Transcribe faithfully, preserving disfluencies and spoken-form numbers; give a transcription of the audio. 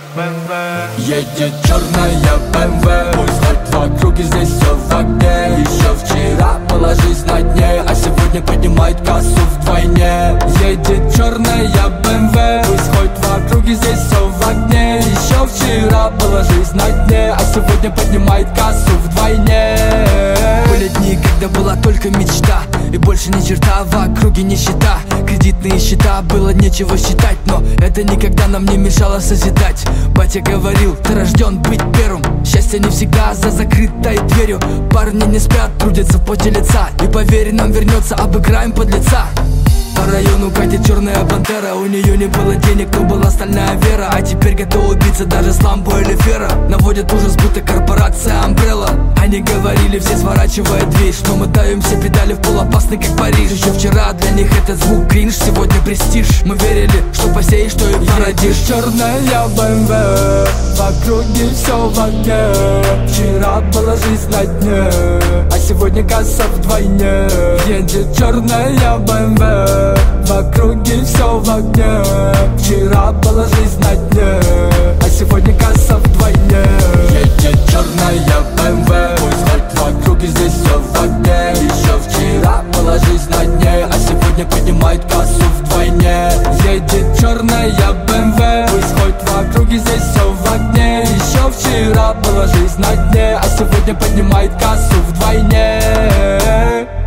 Едет черная БМВ, пусть хоть в округе, здесь все в огне. Еще вчера была жизнь на дне, а сегодня поднимает кассу вдвойне. Едет черная БМВ, пусть хоть в округе, здесь все в огне. Еще вчера была жизнь на дне, а сегодня поднимает кассу вдвойне. Были дни, когда была только мечта, и больше ни черта, в округе нищета. Кредитные счета, было нечего считать, но это никогда нам не мешало созидать. Батя говорил, ты рожден быть первым. Счастье не всегда за закрытой дверью. Парни не спят, трудятся в поте лица. И поверь, нам вернется, обыграем подлеца. По району катит черная пантера. У нее не было денег, но была стальная вера. А теперь готова убиться даже с ламбо или фера. Наводят ужас, будто корпорация Umbrella. Они говорили, все сворачивая дверь, что мы давим все педали в пол, опасный как Париж. Еще вчера для них этот звук кринж, сегодня престиж. Мы верили, что посеешь, что и породишь. Черная БМВ, в округе все в огне. Вчера была жизнь на дне, а сегодня касса вдвойне. Едет черная БМВ, в округе все в огне. Вчера была жизнь на дне, а сегодня касса вдвойне. Едет черная БМВ, пусть хоть в округе, здесь все в огне. Еще вчера была жизнь на дне, а сегодня поднимает кассу вдвойне. Едет черная БМВ, пусть хоть в округе, здесь все в огне. Еще вчера была жизнь на дне, а сегодня поднимает кассу вдвойне.